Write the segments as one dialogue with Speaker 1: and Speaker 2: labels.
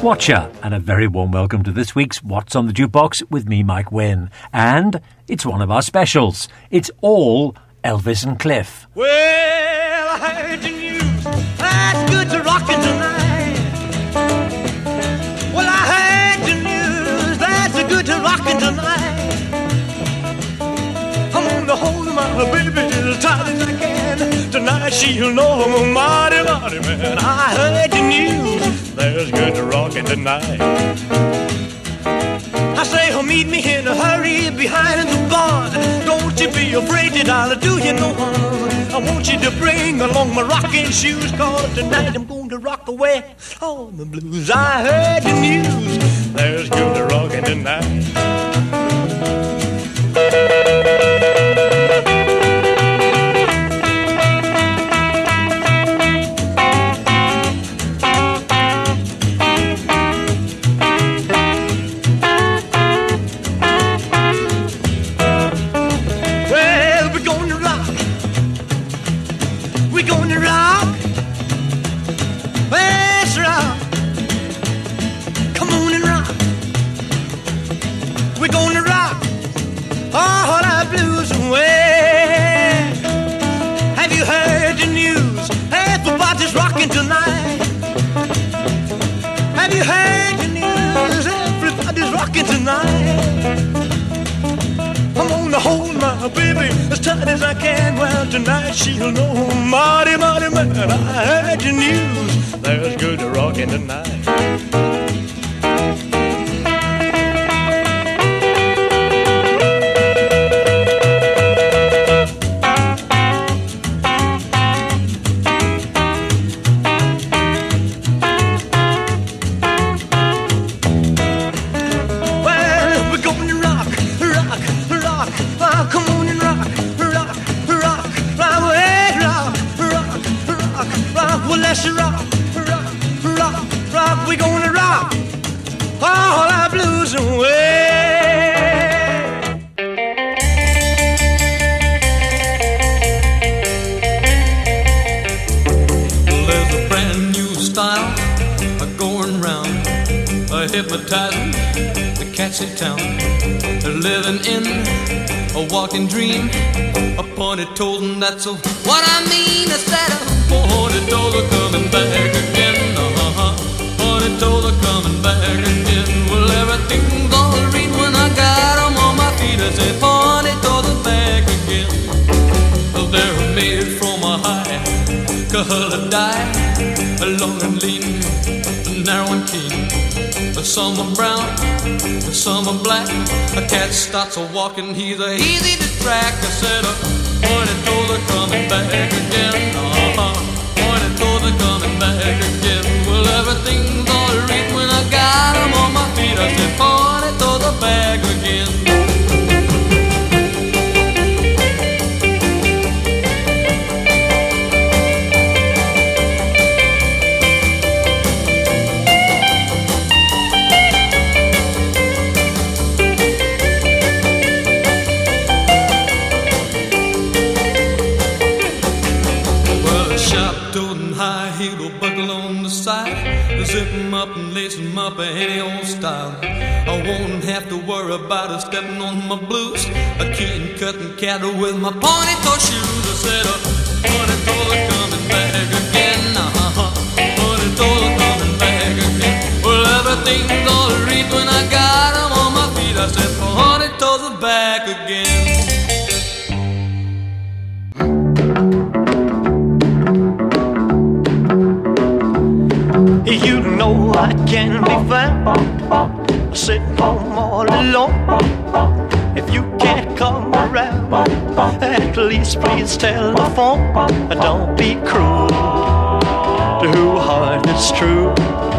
Speaker 1: Watcher, and a very warm welcome to this week's What's on the Jukebox with me, Mike Wynn. And it's one of our specials. It's all Elvis and Cliff.
Speaker 2: Well, I heard the news. That's good to rockin' tonight. Well, I heard the news. That's good to rockin' tonight. I'm gonna hold my baby as tight as I can. Tonight she'll know I'm a mighty, mighty man. I heard the news. There's good to rockin' tonight. I say, oh, meet me in a hurry behind the bar. Don't you be afraid that I'll do you no harm. I want you to bring along my rocking shoes, 'cause tonight I'm going to rock away all the blues. I heard the news. There's good to rockin' tonight. Tonight, have you heard the news? Everybody's rocking tonight. I'm gonna hold my baby as tight as I can. Well, tonight she'll know mighty, mighty man. I heard the news. There's good to rocking tonight.
Speaker 3: Hypnotizing the catchy town. They're living in a walking dream. A pointed toes, and that's what I mean. I said pointed toes are coming back again. Pointed toes are coming back again. Well, everything's all right when I got them on my feet. I said pointed toes are back again. Well, they're made from a high colored dye, long and lean, narrow and keen. Some are brown, some are black. A cat starts a walking, he's easy to track. I said, pointed toes are coming back again. Pointed toes are coming back again. Well, everything's all right when I got them on my feet. I said, pointed toes are back again. Zip 'em up and lace 'em up any old style. I won't have to worry about her stepping on my blues. I can't cutting cattle with my pointed toe shoes. I said, pointed toes are coming back again. Pointed toes are coming back again. Well, everything's all right when I got them on my feet. I said, pointed toes are back again.
Speaker 2: You know I can be found sitting home all alone. If you can't come around, at least please tell the phone. Don't be cruel to who heart is true.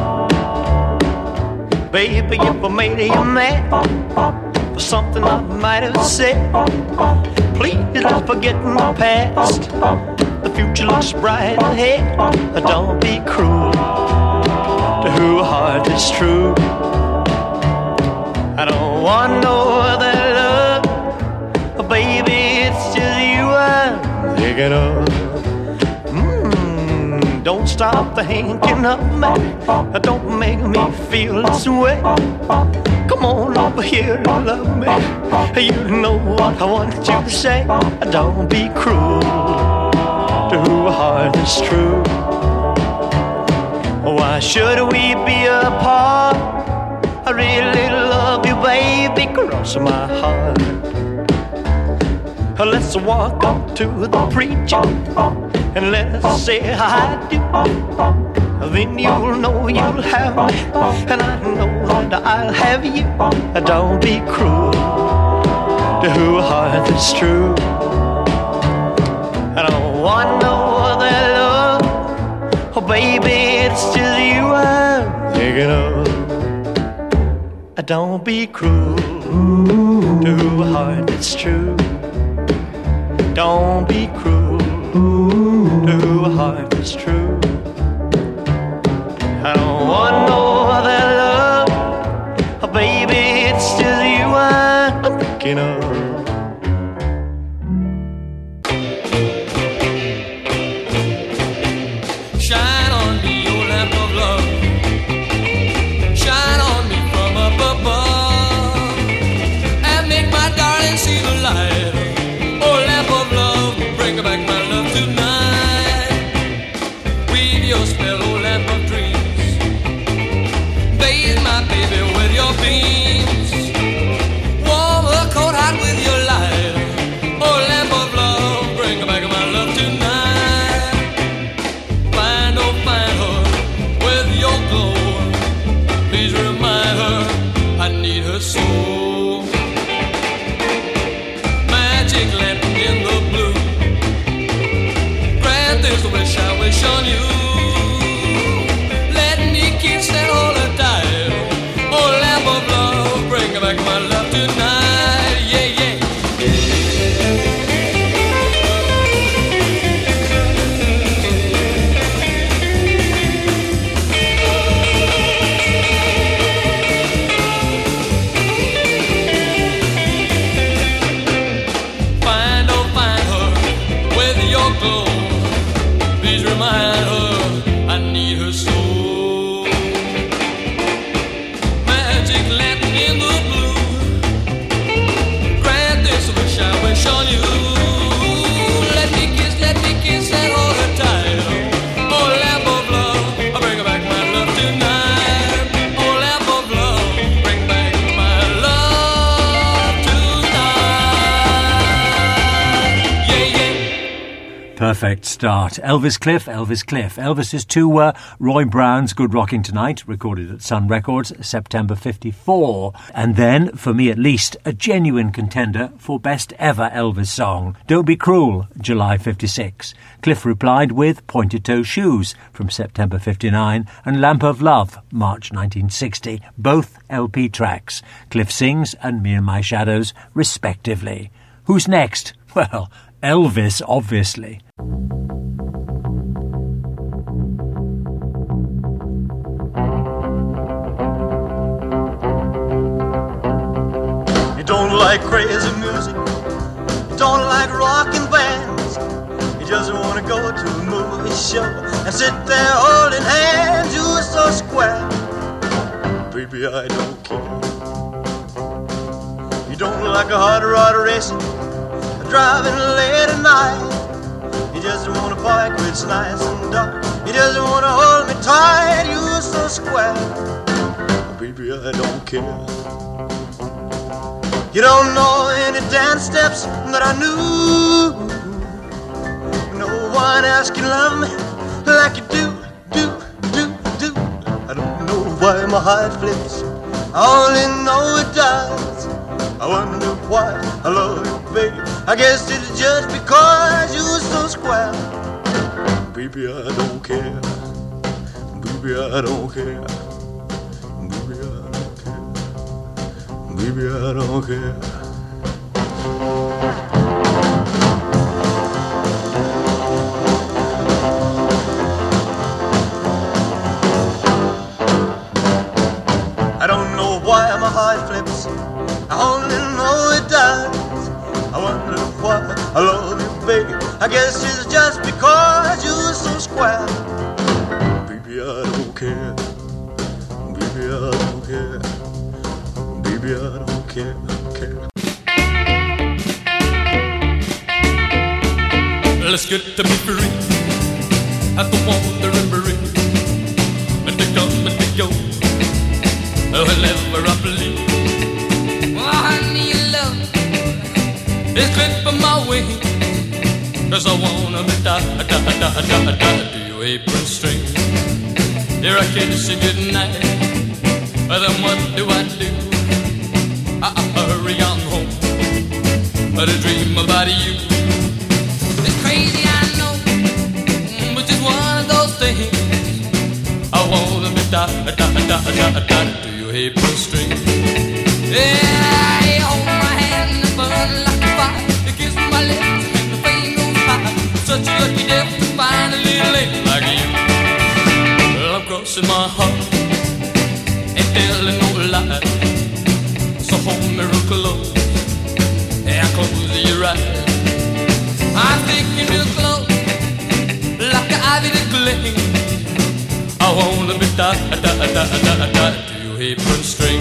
Speaker 2: Baby, if I made you mad for something I might have said, please don't forget my past. The future looks bright ahead. Don't be cruel to who heart is true. I don't want no other love, baby, it's just you I'm thinking of. Don't stop thinking of me. Don't make me feel this way. Come on over here and love me. You know what I want you to say. Don't be cruel to a heart that's true. Why should we be apart? I really love you, baby, cross my heart. Let's walk up to the preacher and let's say I do. Then you'll know you'll have me, and I know that I'll have you. Don't be cruel to a heart that's true. I don't want no other love. Oh baby, it's just you I'm thinking of. Don't be cruel to a heart that's true. Don't be cruel to a heart that's true. I don't want no other love. Oh baby, it's just you I'm thinking of.
Speaker 1: Perfect start. Elvis Cliff. Elvis is to Roy Brown's Good Rocking Tonight, recorded at Sun Records, September 54. And then, for me at least, a genuine contender for best ever Elvis song, Don't Be Cruel, July 56. Cliff replied with Pointed Toe Shoes from September 59 and Lamp of Love, March 1960, both LP tracks. Cliff sings and Me and My Shadows, respectively. Who's next? Well, Elvis, obviously.
Speaker 2: You don't like crazy music, you don't like rockin' bands, you just wanna go to a movie show and sit there holding hands. You're so square, baby, I don't care. You don't like a hot rod racing, driving late at night. You just wanna park where it's nice and dark. You just wanna hold me tight. You're so square, baby, I don't care. You don't know any dance steps that I knew. No one else can love me like you do. I don't know why my heart flips, I only know it does. I wonder why I love you, baby. I guess it's just because you're so square. Baby, I don't care. Baby, I don't care. Baby, I don't care. Baby, I don't care. I don't know why my heart flips, I only know it does. I wonder why I love you, baby. I guess it's just because you're so square. Baby, I don't care. Baby, I don't care. Baby, I don't care.
Speaker 3: Let's get to be free at the wandering breeze, and to come and to go whenever I please. Well, honey, your love is clipping my wings, 'cause I wanna be tied to your apron string. Here I kiss you goodnight, but then what do? I hurry on home, but I dream about you. It's crazy, I know, but just one of those things. I wanna be tied to your apron string. Yeah, you hold my hand and burn like a fire. You kiss my lips and the flame goes high. Such a lucky devil to find a little lady like you. Well, I'm crossing my heart and telling no lies. So hold me real close and close your eyes. I'm thinking real close, like an ivy to cling. I wanna be tied to your apron string.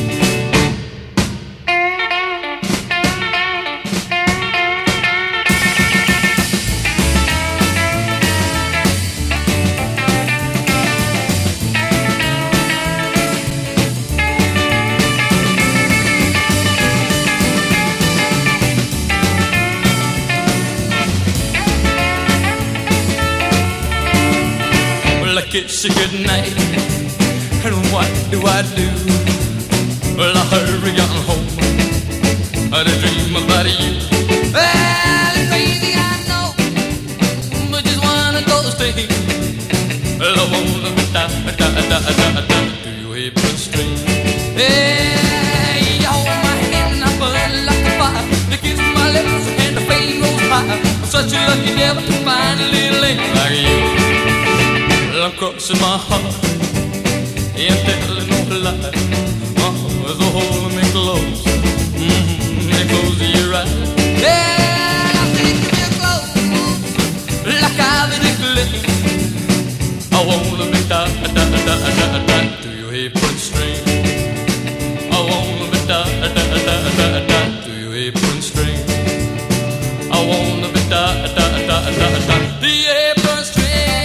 Speaker 3: Kiss you goodnight, and what do? Well, I hurry on home, and I dream about you. Well, it's crazy, I know, but just one of those things. Well, I wanna be tied to your apron string. Yeah, you hold my hand and I burn like a fire. You kiss my lips and the flame goes high. I'm such a lucky devil to find a little lady like you. I'm crossing my heart and telling no lie. So hold me close, and close your eyes. Yeah, I'm taking you close, like I've been eclipsed. I wanna be tied to your apron string. I wanna be tied to your apron string. I wanna be tied to the apron string.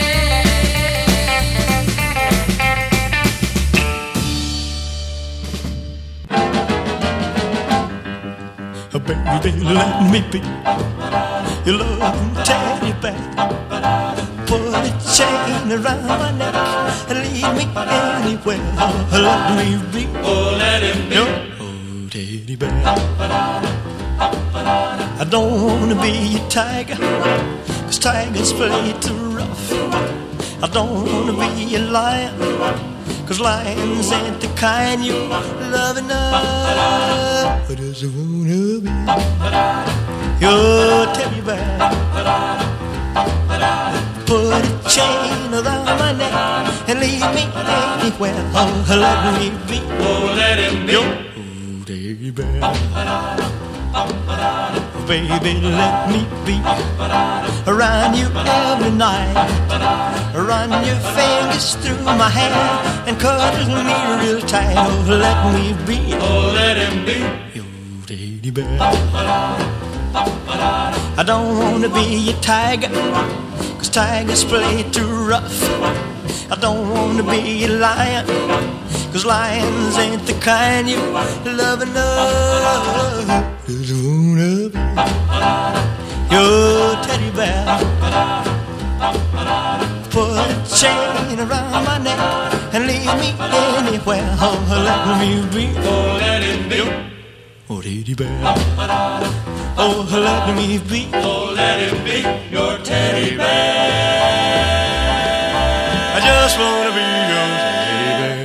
Speaker 2: Baby, let me be your loving teddy bear. Put a chain around my neck and lead me anywhere. Let me be,
Speaker 3: oh, let him be
Speaker 2: your teddy bear. I don't wanna be a tiger, 'cause tigers play too rough. I don't wanna be a lion, 'cause lions ain't the kind you love enough. I just wanna be your teddy bear. Put a chain around my neck and lead me anywhere. Oh, let me be,
Speaker 3: oh, let him be
Speaker 2: your teddy bear. Baby, let me be around you every night. Run your fingers through my hair and cuddle me real tight. Oh, let me be,
Speaker 3: oh, let him be
Speaker 2: your teddy bear. I don't wanna be a tiger, 'cause tigers play too rough. I don't wanna be a lion, 'cause lions ain't the kind you love enough. Just wanna be your teddy bear. Put a chain around my neck and lead me anywhere. Oh, let me be,
Speaker 3: oh, let him be
Speaker 2: your teddy bear. Oh, let me be,
Speaker 3: oh, let him be your teddy bear.
Speaker 2: I just wanna be your teddy bear.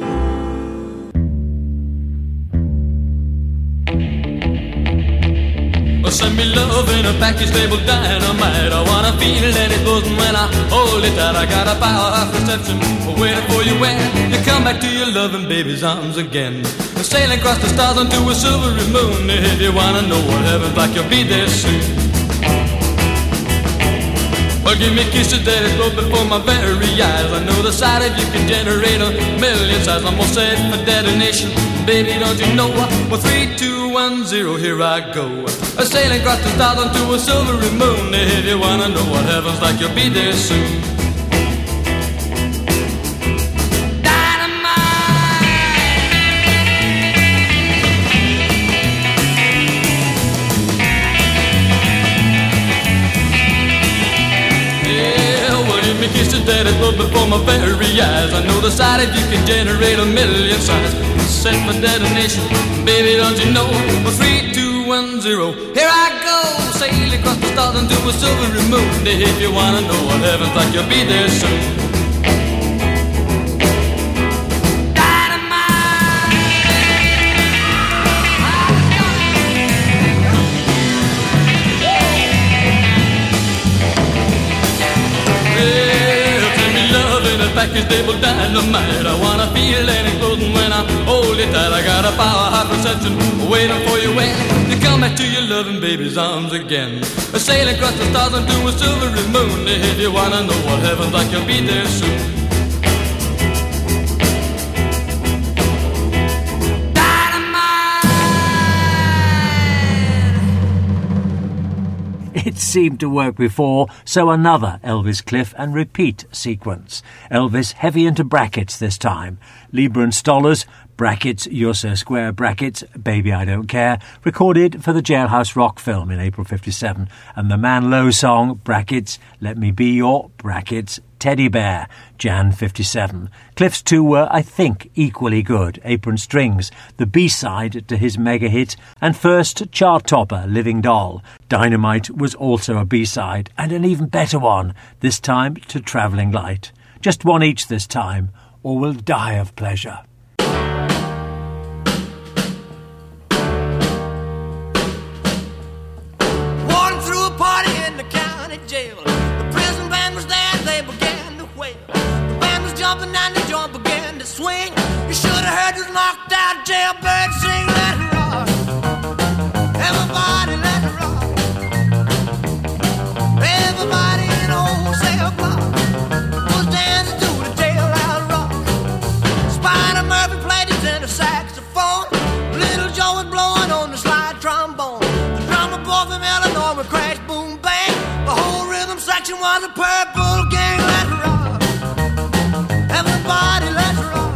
Speaker 3: Well, send me love in a package labeled dynamite. I wanna feel it in its bosom when I hold it tight. I got a power of perception waiting for you when you come back to your loving baby's arms again. We're sailing across the stars onto a silvery moon. If you wanna know what heaven's like, you'll be there soon. Give me kisses that flow before my very eyes. I know the sight of you can generate a million sighs. I'm all set for detonation. Baby, don't you know? Well, 3, 2, 1, 0, here I go. A sailing across the stars onto a silvery moon. If you wanna know what heaven's like, you'll be there soon. Kisses that flow before my very eyes. I know the sight of you can generate a million sighs. Set for detonation, baby, don't you know? Well, 3, 2, 1, 0, here I go. Sail across the stars into a silvery moon. If you wanna know what heaven's like, you'll be there soon. Package table dynamite. I wanna feel it exploding when I hold you tight. I got a power high perception waiting for you when you come back to your loving baby's arms again. Sailing across the stars into a silvery moon. If you wanna know what heaven's like, you'll be there soon.
Speaker 1: It seemed to work before, so another Elvis Cliff and repeat sequence. Elvis heavy into brackets this time. Leiber and Stoller's brackets, You're So Square brackets, Baby I Don't Care, recorded for the Jailhouse Rock film in April 57, and the Man Lowe song, brackets, Let Me Be Your, brackets, Teddy Bear, Jan 57. Cliff's two were, I think, equally good. Apron Strings, the B-side to his mega hit, and first chart topper, Living Doll. Dynamite was also a B-side, and an even better one, this time to Travelling Light. Just one each this time, or we'll die of pleasure.
Speaker 2: Walking through a party in the county jail. The prison band was there, they began to wail. The band was jumping and the joint began to swing. You should have heard this knocked out jailbird sing. Let it rock, everybody let it rock. Everybody in the whole cell block was dancing to the jailhouse rock. Spider Murphy played his tenor saxophone. Little Joe was blowing on the slide trombone. The drummer boy from Illinois would crash, boom, bang. The whole rhythm section was a purple gang. Let it rock, everybody let it rock.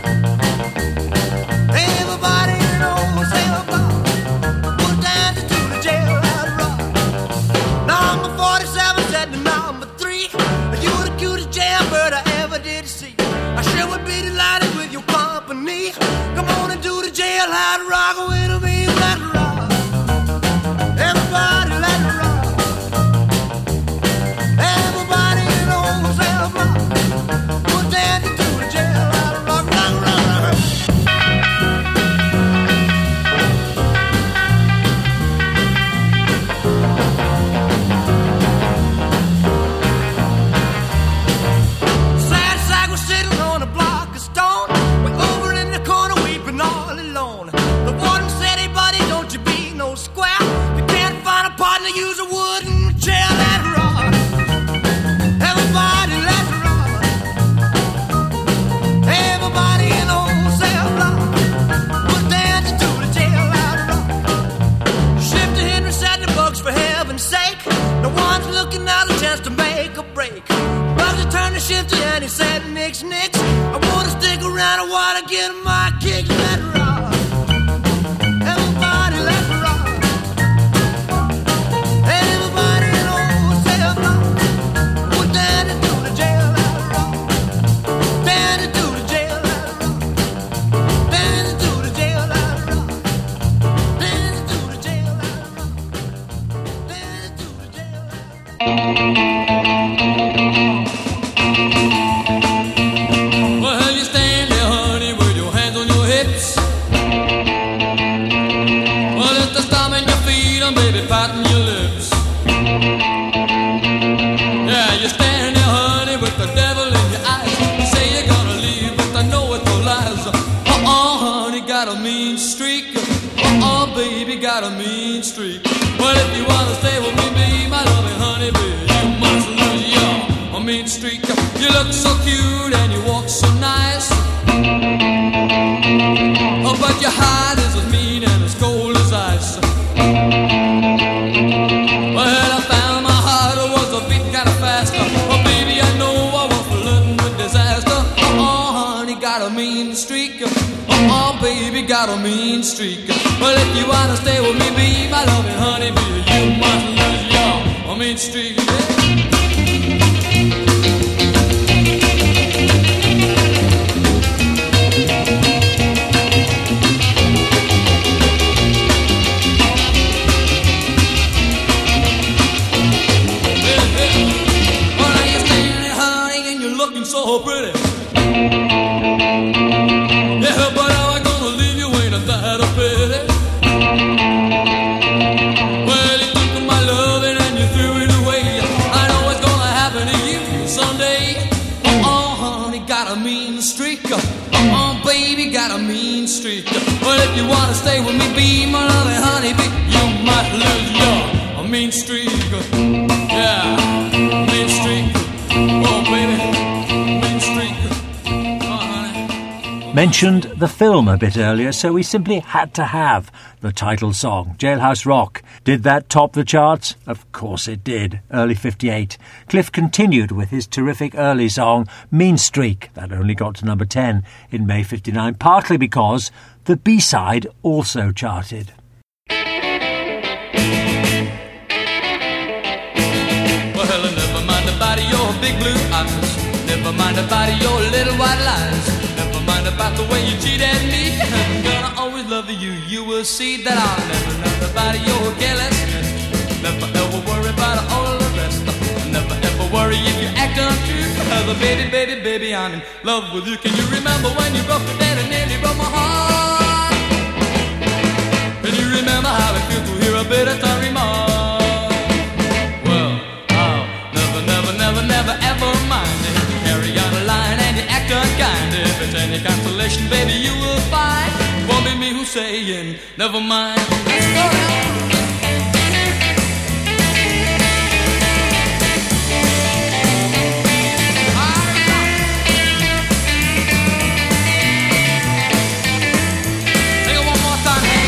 Speaker 2: Everybody in the whole cell block was dancing to the jailhouse rock. Number 47 said to number 3, you the cutest jailbird I ever did see. I sure would be delighted with your company. Come on and do the jailhouse rock with me. Let it rock, everybody let it rock. Everybody in the whole cell block was dancing to the jailhouse rock. Rock, rock, rock. Sad sack was sitting on a block of stone. Way over in the corner weeping all alone. The warden said, hey buddy, don't you be no square. You can't find a partner, use a wooden chair. Let it rock, everybody let it rock. Everybody in the whole cell block was dancing to the jailhouse rock. Shifter Henry said the bugs for heaven's sake. No one's looking out a chance to make a break. Bugsy turned to Shifter and he said, nix, nix. I wanna stick around, I wanna get my kicks. Let it rock, everybody let it rock. Everybody in the whole cell block was dancing to the jailhouse rock. Dancing to the jailhouse rock. Dancing to the jailhouse rock. Dancing to the jailhouse rock. Dancing to the jailhouse rock.
Speaker 3: Well, you stand there, honey, with your hands on your hips. Well, it's the stomp in your feet and baby patting your lips. Yeah, you stand there, honey, with the devil in your eyes. You say you're gonna leave, but I know it's all lies. Honey, got a mean streak. Baby, got a mean streak. Well, if you wanna stay with me, be my loving honey, baby, you must lose baby got a mean streak. Well, if you wanna stay with me, be my loving honey, bee, you must lose your mean streak.
Speaker 2: So pretty. Yeah, but how I gonna leave you ain't that a pity. Well, you took my loving and you threw it away. I know it's gonna happen to you someday. Oh, honey, got a mean streak. Oh, baby, got a mean streak. Well, if you wanna stay with me, be my loving honey, be, you might lose your mean streak. Yeah, mean streak. Oh, baby.
Speaker 1: Mentioned the film a bit earlier, so we simply had to have the title song. Jailhouse Rock. Did that top the charts? Of course it did. Early 58. Cliff continued with his terrific early song, Mean Streak. That only got to number 10 in May 59, partly because the B-side also charted.
Speaker 3: Well, never mind about your big blue eyes. Never mind about your little white lies. Never mind about the way you cheated me. I'm gonna always love you. You will see that I'll never know about your carelessness. Never ever worry about all the rest. Never ever worry if you act untrue. Cause baby, baby, baby, I'm in love with you. Can you remember when you broke the bed and nearly broke my heart? Can you remember how it feels to hear a bitter tongue remark? Well, I'll never, never, never, never ever mind it. Carry on the line and you act unkind. If it's any consolation, baby, you will find. Won't be me who's saying, never mind. Let's go now. Sing it one more time, hey.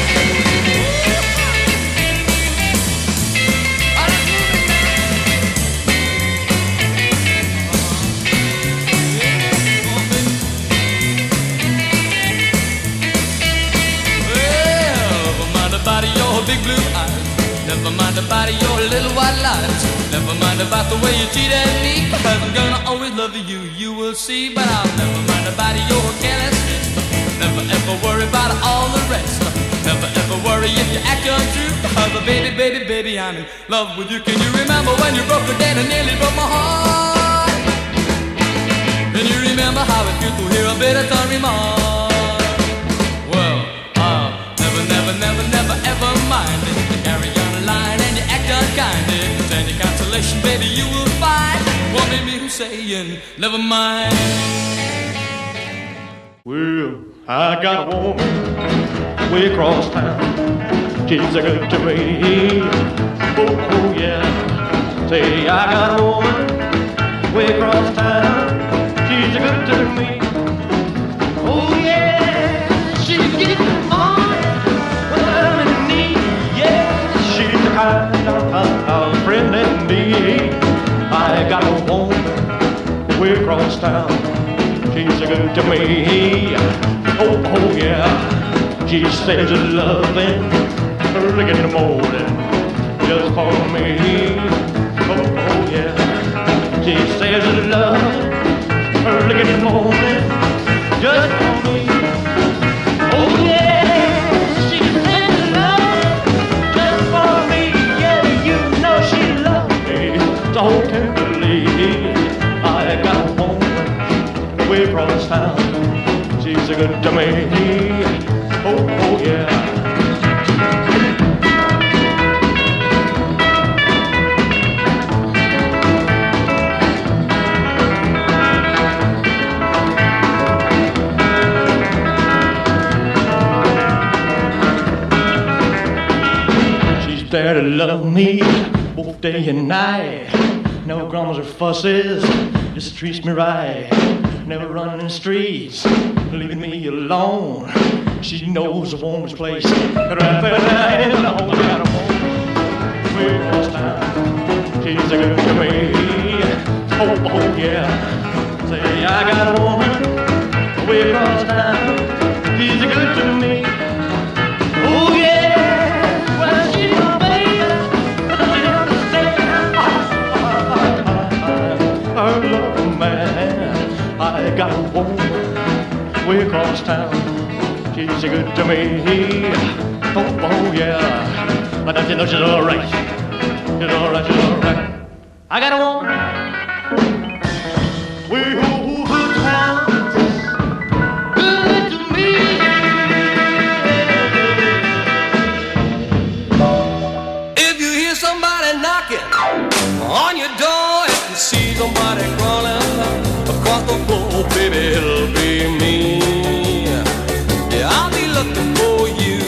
Speaker 3: Big blue eyes. Never mind about your little white lies. Never mind about the way you cheated me. Cause I'm gonna always love you, you will see. But I'll never mind about your carelessness. Never ever worry about all the rest. Never ever worry if you act untrue. Cause baby, baby, baby, I'm in love with you. Can you remember when you broke the date and nearly broke my heart? Can you remember how it feels to hear a bitter tongue remark? Well, I'll never, never, never, never ever mind it. You carry on the line and you act unkind. If there's any consolation, baby, you will find. Won't be me who's saying, never mind.
Speaker 4: Well, I got a woman way across town. She's a good to me. Oh, oh yeah. Say, I got a woman way across town. She's a good to me. Oh yeah, she's getting on when I'm in need. Yeah, she's the kind of friend in me. I got a woman way across town. She's a good to me. Oh, oh yeah. She says loving early in the morning just for me. Oh, oh yeah. She says love early in the morning just for me. Oh yeah. She says love just for me. Yeah, you know she loves me so tenderly. I got a woman way across town. She's a good to me. Oh, oh yeah. She's there to love me both day and night. No grumbles or fusses, just treats me right. Never running in the streets, leaving me alone. She knows a woman's place right there in the home. I got a woman way across town. She's a good to me. Oh, oh yeah. Say, I got a woman way across town. She's a good to me. got a woman way across town. She's good to me. Oh, yeah. But you know she's all right. She's all right, she's all right. I got a woman way over town. Good to me.
Speaker 3: If you hear somebody knocking on your door, if you see somebody crawling across the floor, baby, it'll be me. Yeah, I'll be looking for you.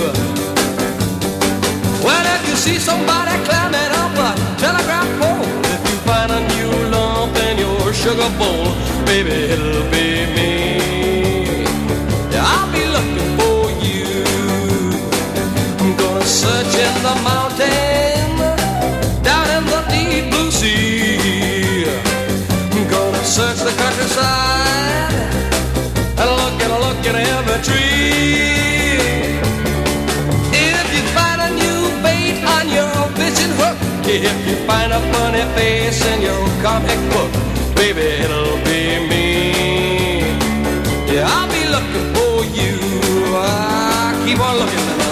Speaker 3: Well, if you see somebody climbing up a telegraph pole, if you find a new lump in your sugar bowl, baby, it'll be me. Yeah, I'll be looking for you. I'm gonna search in the mountain, down in the deep blue sea. I'm gonna search the countryside and look at every tree. If you find a new bait on your fishing hook, if you find a funny face in your comic book, baby, it'll be me. Yeah, I'll be looking for you. I keep on looking now.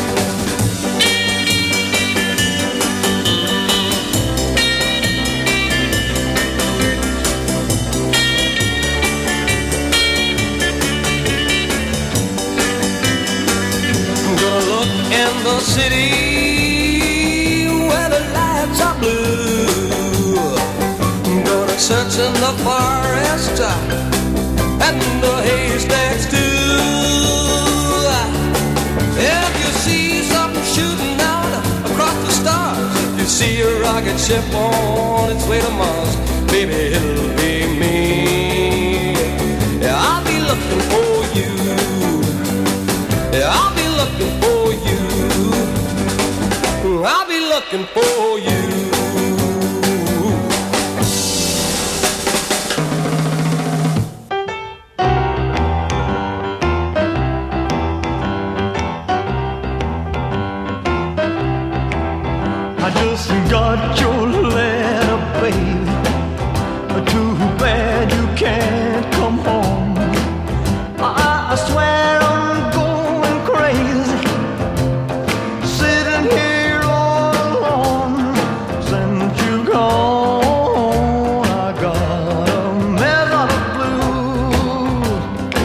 Speaker 3: In the city where the lights are blue, I'm gonna search in the forest and the haystacks too. If you see something shooting out across the stars, if you see a rocket ship on its way to Mars, baby, it'll be me. Yeah, I'll be looking for you. Yeah, I'll be looking for you. I'll be looking for you.
Speaker 4: I just got your letter, baby. Too bad you can't come home. I swear I'm going crazy, sitting here all alone. Since you gone, I got a mess of blues.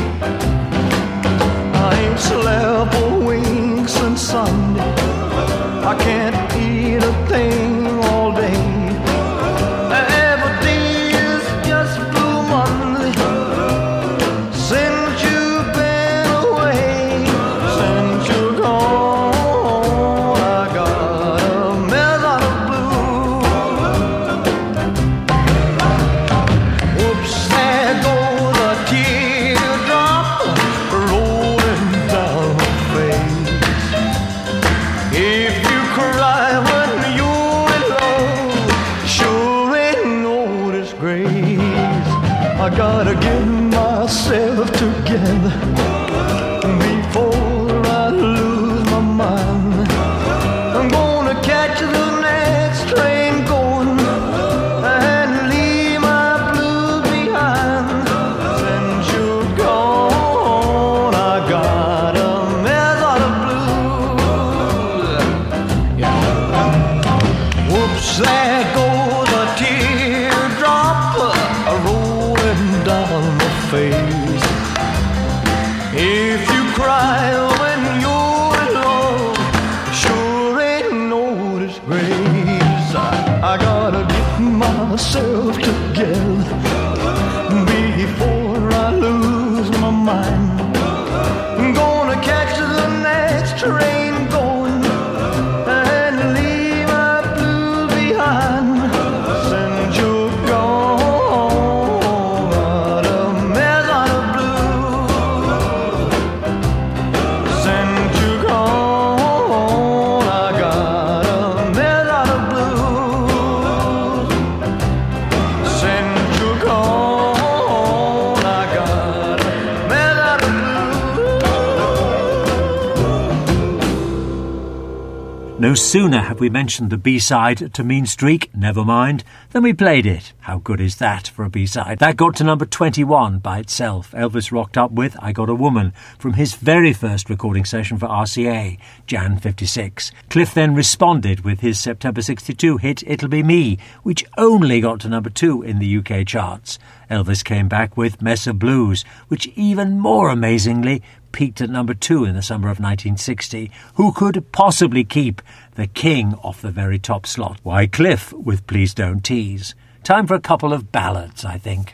Speaker 4: I ain't slept a wink since Sunday. I can't eat a thing all day. Every day is just Blue Monday. Since you've been away, since you're gone, I got a mess out of blue. Whoops, there goes a teardrop rolling down my face. If you cry when you're alone, sure ain't no disgrace. I gotta get myself together before I lose my mind. I'm gonna catch the next train going and leave my blues behind. Since you're gone, I got a mess out of blues. Whoops, there goes a teardrop rolling down my face. If you cry when you're alone, sure ain't no disgrace. I gotta get myself together before I lose my mind. I'm gonna catch the next train going and leave my blues behind. Since you're gone, got a mess out of blues. Since you're gone, I got a mess out of blues. Since you're gone.
Speaker 1: No sooner have we mentioned the B-side to Mean Streak, Never Mind, than we played it. How good is that for a B-side? That got to number 21 by itself. Elvis rocked up with I Got a Woman from his very first recording session for RCA, Jan 56. Cliff then responded with his September 62 hit It'll Be Me, which only got to number 2 in the UK charts. Elvis came back with Mess of Blues, which even more amazingly peaked at number 2 in the summer of 1960. Who could possibly keep the king off the very top slot? Why, Cliff with Please Don't Tease. Time for a couple of ballads, I think.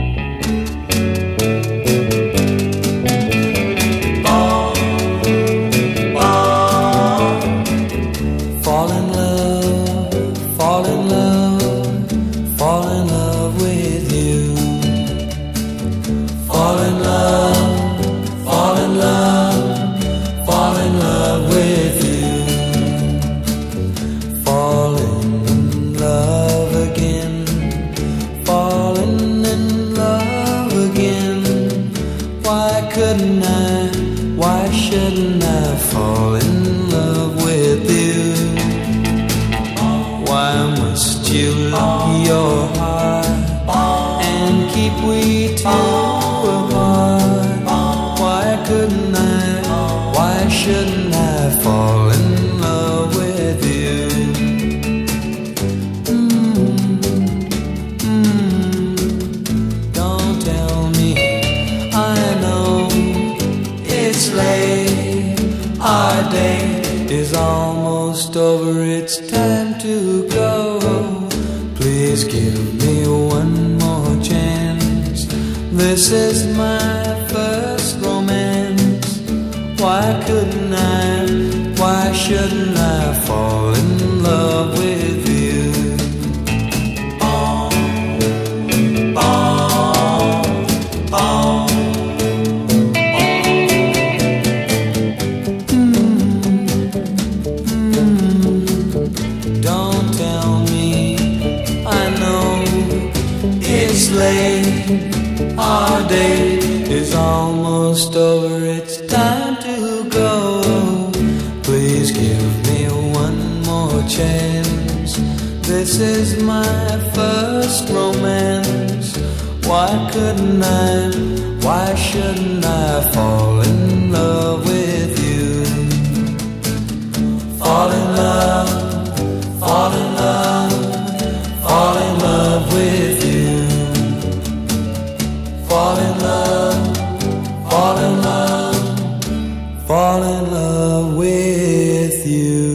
Speaker 3: Fall in love, fall in love, fall in love with you. Fall in love, fall in love, fall in love with you. Fall in love again, falling in love again. Why couldn't I, why shouldn't I fall in love with you? Why must you lock your heart and keep we two apart? Why couldn't I, why shouldn't I fall in love with you? Don't tell me, I know it's late, our day is almost over, it's time to go. Please give me one more chance, this is my first romance. Why couldn't I, why shouldn't I fall in love with you? Don't tell me, I know it's late, our day is almost over, it's time to go. Please give me one more chance, this is my first romance. Why couldn't I, why shouldn't I fall in love with you? Fall in love, fall in love, fall in love with you. Fall in love, fall in love, fall in love with you.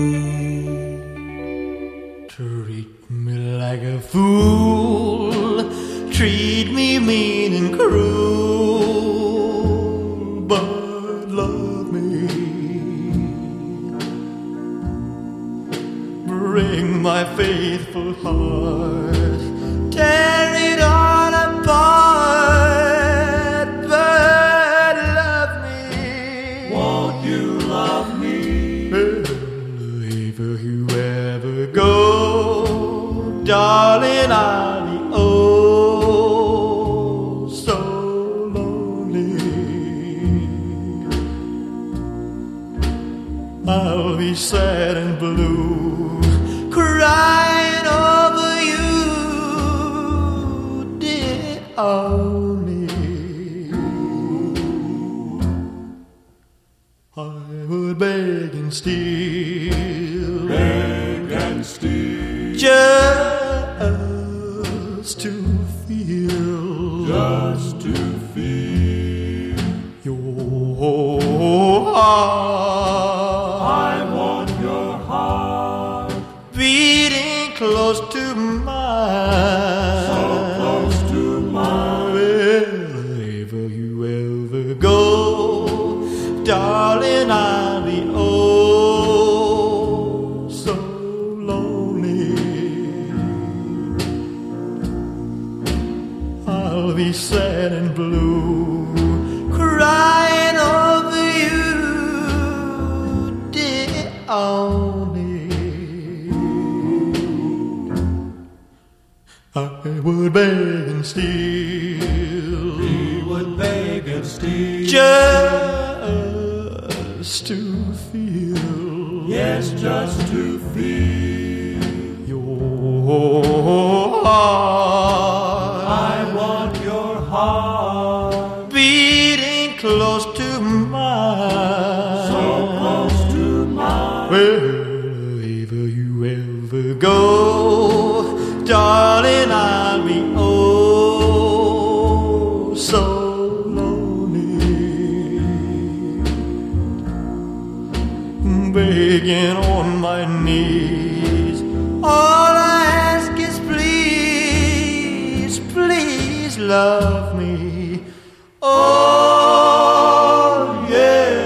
Speaker 2: Treat me like a fool, treat me mean and cruel, but love me. Bring my faithful heart, tear it all apart, but love me. Won't you love me? If you ever go, darling, I'll be oh so lonely. I'll be sad and blue, crying over you, dear only. I would beg and steal, just to feel your heart. I want your heart beating close to mine, so close to mine. Well, if you ever go, darling, I'll be oh so lonely. I'll be sad and blue, crying over you, dear only. I would beg and steal, he would beg and steal, just to feel, yes, just
Speaker 4: go, darling, I'll be oh so lonely, begging on my knees. All I ask is please, please love me. Oh, yeah.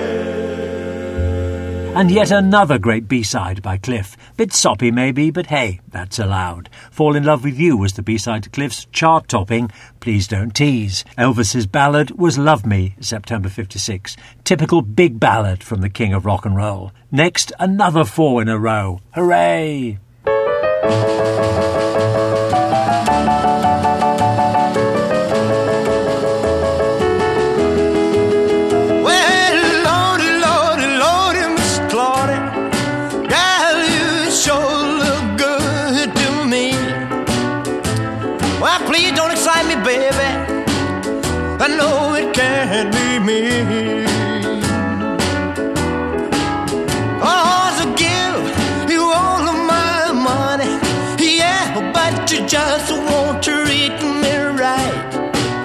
Speaker 1: And yet another great B-side by Cliff. Bit soppy maybe, but hey, that's allowed. Fall in Love with You was the B-side to Cliff's chart-topping Please Don't Tease. Elvis's ballad was Love Me, September 56. Typical big ballad from the king of rock and roll. Next, another 4 in a row. Hooray!
Speaker 2: Please don't excite me, baby. I know it can't be me. Oh, to give you all of my money, yeah, but you just want to treat me right.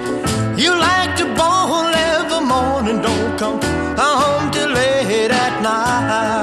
Speaker 2: You like to ball every morning, don't come home till late at night.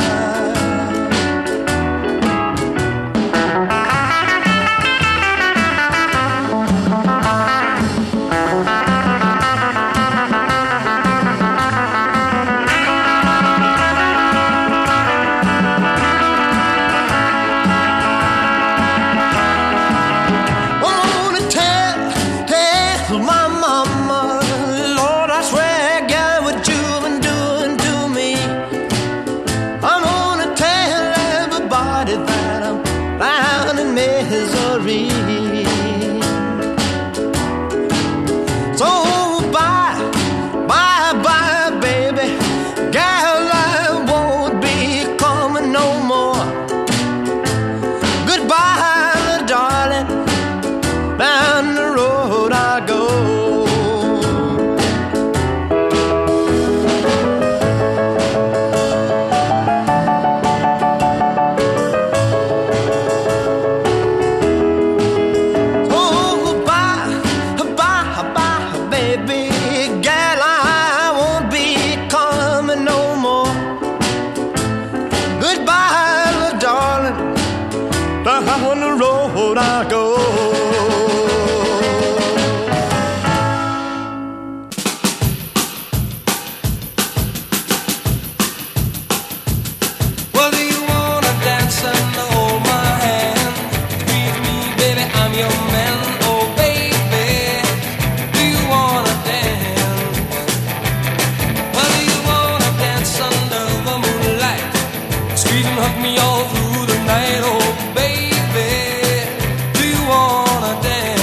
Speaker 3: Me all through the night, oh baby, do you wanna dance?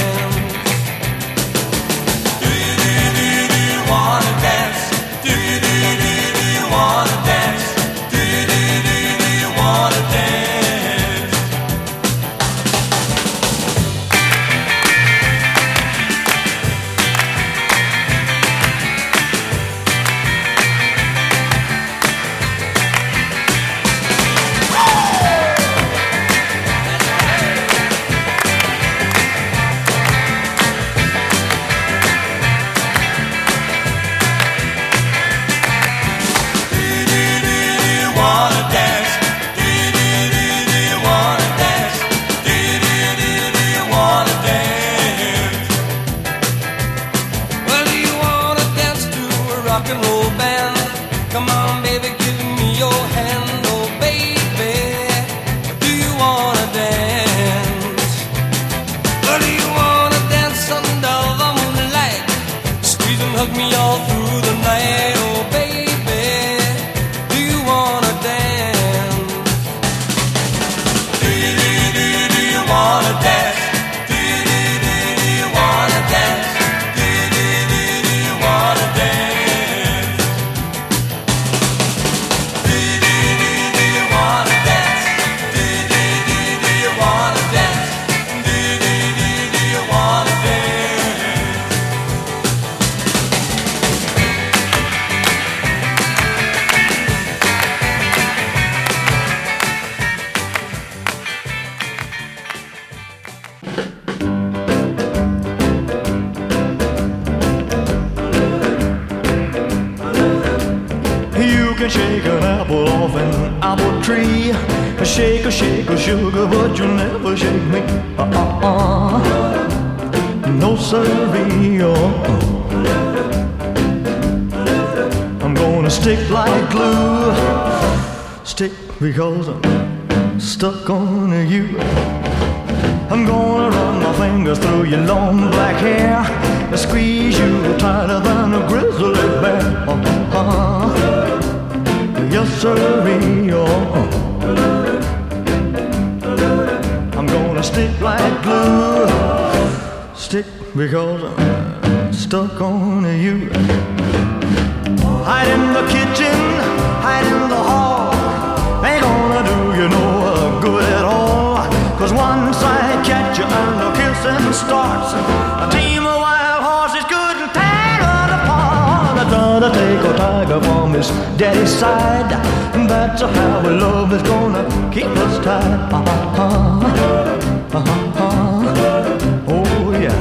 Speaker 4: can shake an apple off an apple tree. Shake a sugar, but you'll never shake me. No siree. I'm gonna stick like glue. Stick because I'm stuck on you. I'm gonna run my fingers through your long black hair and squeeze you tighter than a grizzly bear. Yes, sirree. I'm gonna stick like glue. Stick because I'm stuck on you. Hide in the kitchen, hide in the hall. Ain't gonna do you no good at all. 'Cause once I catch you and the kissing starts, a team of wild horses couldn't tear us apart. I gotta take a tiger from his daddy's side. That's how love is gonna keep us tied. Oh yeah.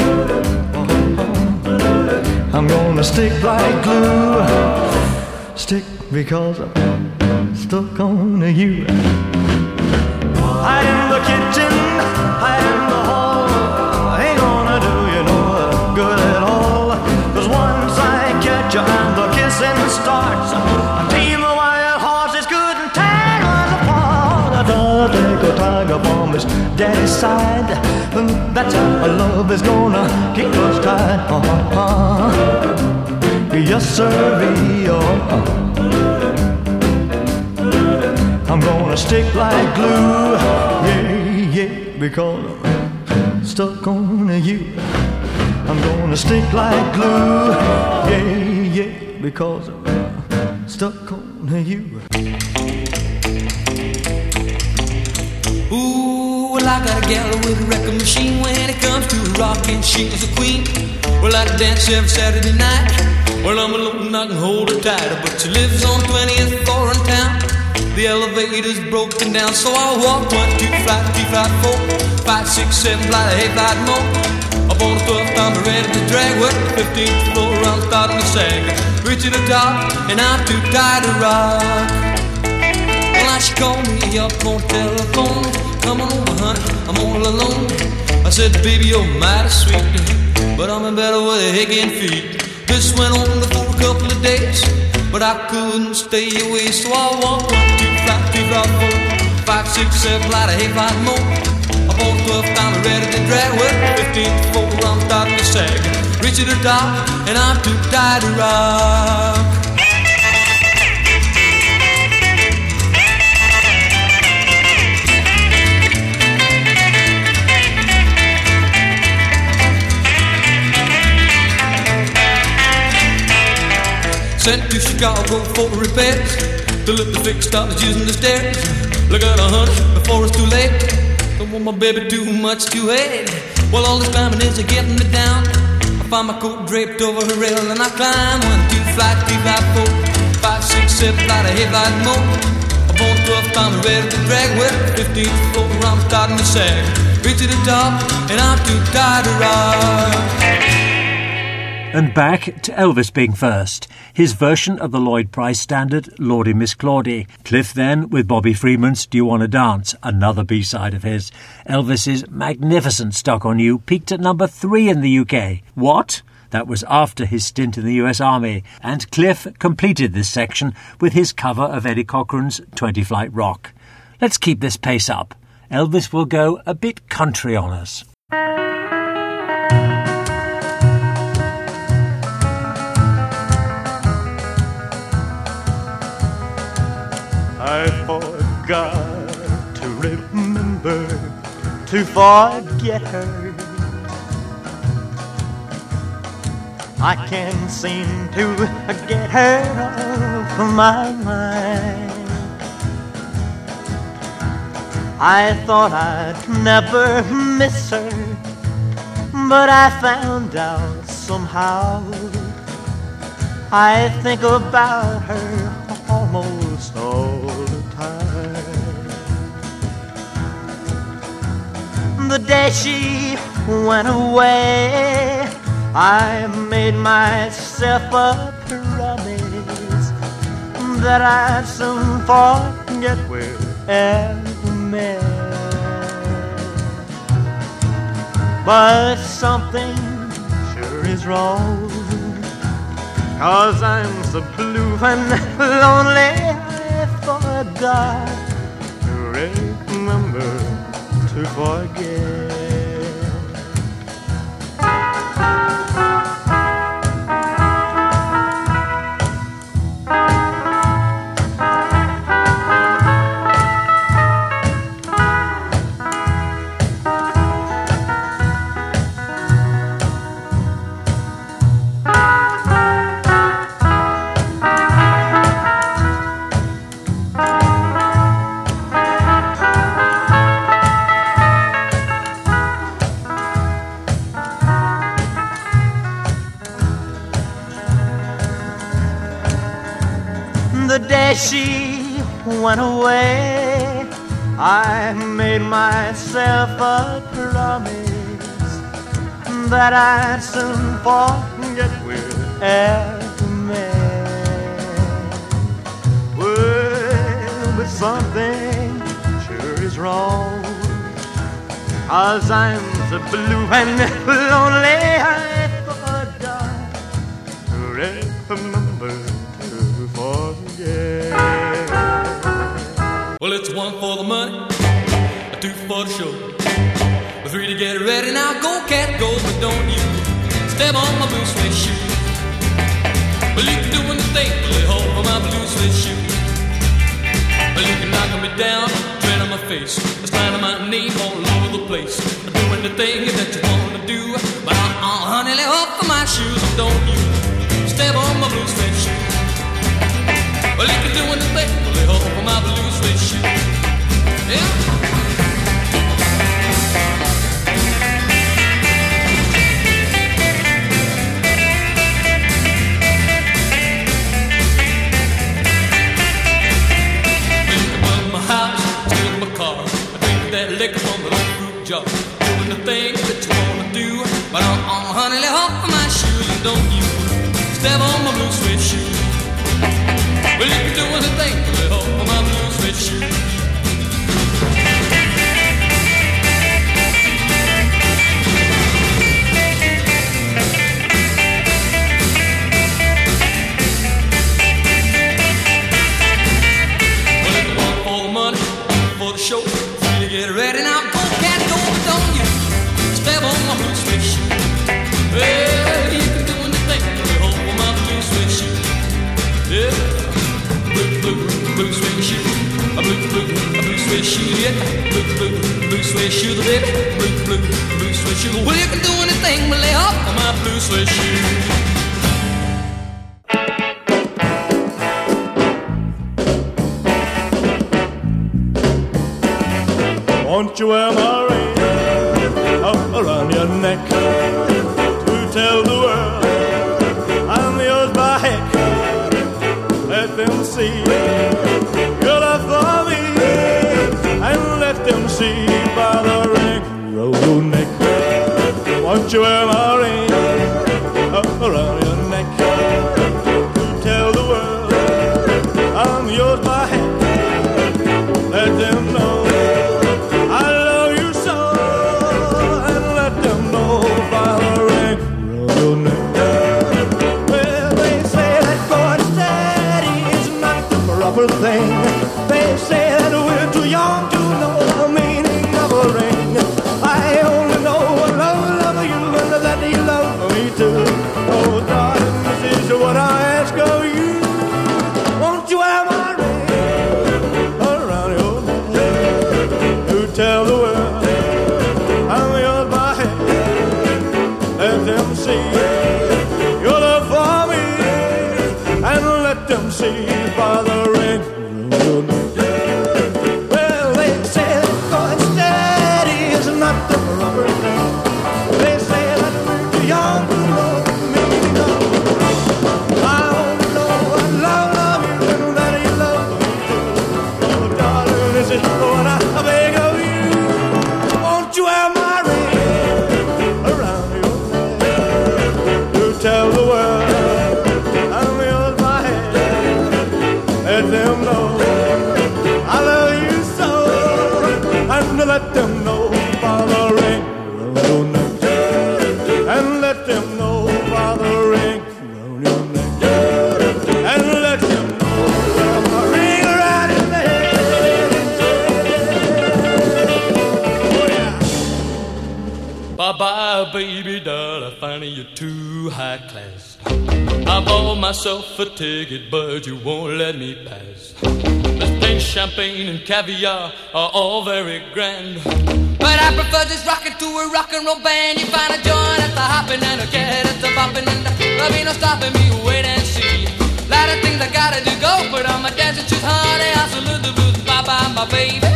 Speaker 4: I'm gonna stick like glue. Stick because I'm stuck on you. Hide in the kitchen, hide in the hall. Ain't gonna do you no good at all. 'Cause once I catch you and the kissing starts, a team of wild horses couldn't tear us apart. I gotta take a tiger from his daddy's side. That's how love is gonna keep us tied. Yes, sirree. I'm gonna stick like glue, yeah, because I'm stuck on you. I'm gonna stick like glue, yeah, because I'm stuck on you.
Speaker 3: Ooh, well, I got a gal with a record machine. When it comes to rockin', she is a queen. Well, I dance every Saturday night. Well, I'm alone, I can hold her tighter, but she lives on 20th floor in town. The elevator's broken down, so I'll walk 1, 2, flight 3, flight 4, 5, 6, 7, flight 8, flight more. Up on the 12th, I'm ready to drag. Well, 15th floor, I'm starting to sag. Reaching the top, and I'm too tired to rock. Well, now she called me up on the telephone. Come on over, honey, I'm all alone. I said, baby, you're mighty sweet, but I'm in better with a aching feet. This went on for a couple of days, but I couldn't stay away, so I walked 1, 2, flight 3, flight 4, 5, 6, 7, flight 8, flight more. Up on 12th, I'm ready to drag. Well, 15th floor, I'm starting to sag. Reaching the top, and I'm too tired to rock. Sent to Chicago for repairs. To look the fix, started using the stairs. Look out, honey, before it's too late. Don't want my baby too much to hate. Well, all this climbing is getting me down. I find my coat draped over her rail, and I climb 1, 2, flight 3, flight 4, 5, 6, 7, flight 8, flight more. Up on 12th, I'm ready to drag. Well, 15th floor, I'm starting to sag. Reach to the top, and I'm too tired to rock.
Speaker 1: And back to Elvis being first. His version of the Lloyd Price standard, Lordy Miss Claudie. Cliff then with Bobby Freeman's Do You Wanna Dance, another B-side of his. Elvis's magnificent Stuck on You peaked at number 3 in the UK. What? That was after his stint in the US Army. And Cliff completed this section with his cover of Eddie Cochran's 20 Flight Rock. Let's keep this pace up. Elvis will go a bit country on us.
Speaker 4: I forgot to remember to forget her. I can't seem to get her off my mind. I thought I'd never miss her, but I found out somehow. I think about her almost all the time. The day she went away, I made myself a promise
Speaker 2: that I'd soon forget we're ever met. But something sure is wrong, 'cause I'm so blue and lonely I forgot to remember to forget. The day she went away, I made myself a promise that I'd soon forget we're ever met. Well, but something sure is wrong, 'cause I'm so blue and lonely I forgot to remember to forget.
Speaker 3: Well, it's 1 for the money, 2 for the show, 3 to get ready. Now go, cat, go, but don't you step on my blue suede shoe. Well, you can do anything, really hold for my blue suede shoe. Well, you can knock me down, tread on my face, sign my name all over the place. Do anything that you want to do, but honey, lay off for my shoes, and don't you step on my blue suede shoe. Well, you can do anything, really hold for my blue suede shoe. Yeah. Liquor from the old fruit jar, doing the things that you wanna do, but honey, lay off of my shoes, and don't you step on my blue suede shoes. Well, you can do anything, lay off of my blue suede shoes. Well, if you want for the money, for the show, get ready now, go, cat, go, don't you step on my blue suede shoe. Well, you can do anything, really hold for my blue suede shoe. Yeah, blue suede shoe, a blue suede shoe, yeah, blue suede shoe, the baby, blue suede shoe. Well, you can do anything, but lay off on my blue suede shoe.
Speaker 4: Won't you wear my ring up around your neck to tell the world I'm yours by heck? Let them see your love for me, and let them see by the ring around your neck. Won't you wear my ring up around your neck to tell the world I'm yours by heck? Let them know thing. They say that we're too young to know the meaning of a ring. I only know I love you, and that
Speaker 3: Bye-bye, baby doll, I find you're too high class. I bought myself a ticket, but you won't let me pass. This plain champagne and caviar are all very grand, but I prefer just rocking to a rock and roll band. You find a joint at the hopping and a cat at the bopping, and there'll be no stopping me, wait and see. Lot of things I gotta do, go, but I'm a dancing shoes, honey. I salute the blues, bye-bye, my baby.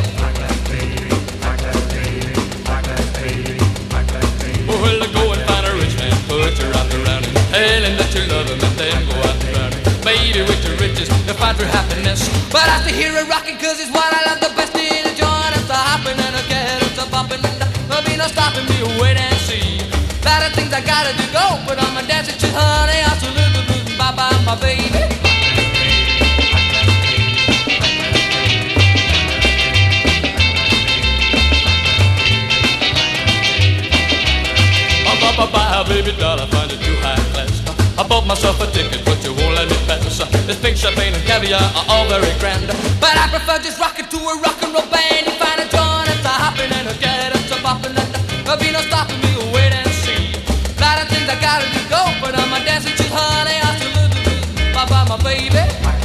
Speaker 3: Well, go and find a rich man, put your arms around him, tell him that you love him, and then go out and drown him. Baby, with your riches, you'll find true happiness. But I still hear it rocking, cause it's what I love the best. In a joint, it's a hopping and a cat, it's a bopping, and there'll be no stopping me, wait and see. Lot of things I gotta do, go, but I'm a dancing chick, honey. I salute the blues, bye-bye, my baby. Bye-bye, baby doll, I find it too high class. I bought myself a ticket, but you won't let me pass. This pink champagne and caviar are all very grand, but I prefer just rocking to a rock and roll band. You find a joint, it's a hopping and a cat, it's a bopping, and there'll be no stopping me, wait and see. Lot of things I gotta do, go, but I'm a dancing chick, honey. I salute the blues, bye-bye, my baby.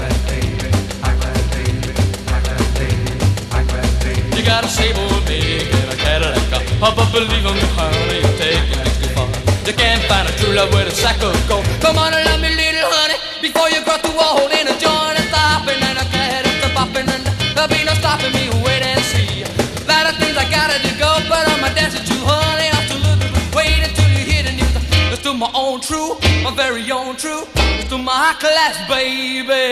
Speaker 3: You got a sable big and a Cadillac car, but believe me, honey, you're taking it too far. You can't find a true love with a sack of gold. Come on and love me, little honey, before you grow through a hole in a joint. It's a hopping and a cat, it's a bopping, and there'll be no stopping me, wait and see. Lot of things I gotta do, go, but I'm a dancing too, honey. I salute the blues, wait until you hear the news. It's to my own true, my very own true. It's to my high class, baby.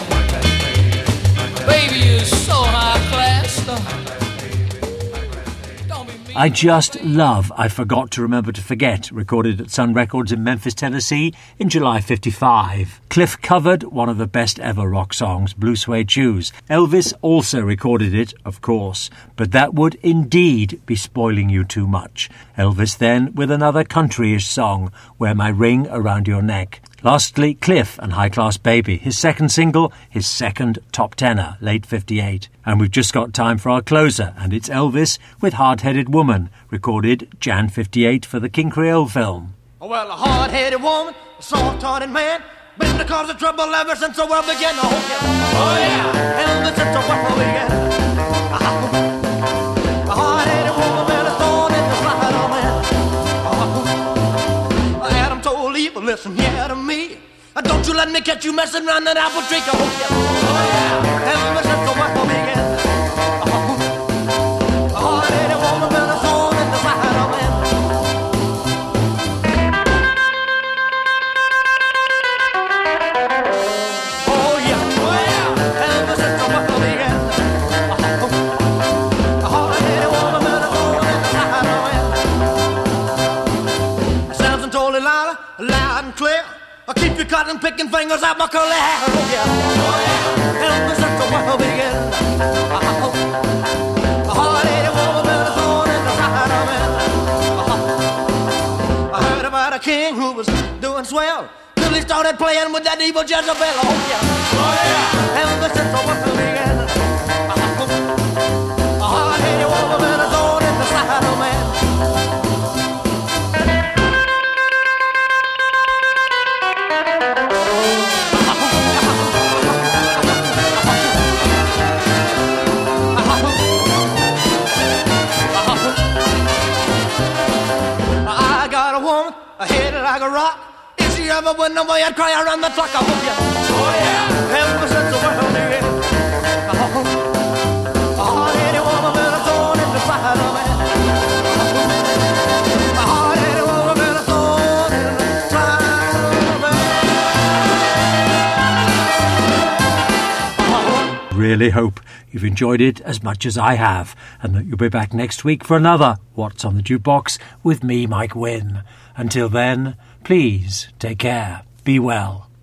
Speaker 3: Baby, you're so high class.
Speaker 1: I just love I Forgot to Remember to Forget, recorded at Sun Records in Memphis, Tennessee in July 55. Cliff covered one of the best ever rock songs, Blue Suede Shoes. Elvis also recorded it, of course, but that would indeed be spoiling you too much. Elvis then with another country-ish song, Wear My Ring Around Your Neck. Lastly, Cliff and High Class Baby, his second single, his second top tenor, late 58. And we've just got time for our closer, and it's Elvis with Hard-Headed Woman, recorded Jan 58 for the King Creole film.
Speaker 2: Well, a hard-headed woman, a soft-hearted man, been the cause of trouble ever since the world began. Oh yeah, ever since the world began. A hard-headed woman, been a thorn in the side of man. Adam told Eve, listen here to me. Don't you let me catch you messing around that apple tree. Oh yeah, ever since the world began. A hard-headed woman, been a thorn in the side of man. Oh yeah, ever since the world began. A hard-headed woman, been a thorn in the side of man. It sounds totally loud and clear. I'll keep you cutting, picking fingers out my curly hair. Oh yeah, ever since the world began. A hard-headed woman, been a thorn in the side of man. I heard about a king who was doing swell till he started playing with that evil Jezebel. Oh yeah, ever since the world began. A hard-headed woman, been a thorn in the side of man. Like a rock. If she ever went away, I'd cry around the clock. Oh yeah, ever since the world began. A hard-headed woman, been a thorn in the side of man. A hard-headed woman, been a thorn in the side of man.
Speaker 1: Really hope you've enjoyed it as much as I have, and that you'll be back next week for another What's on the Jukebox with me, Mike Wynn. Until then, please take care, be well.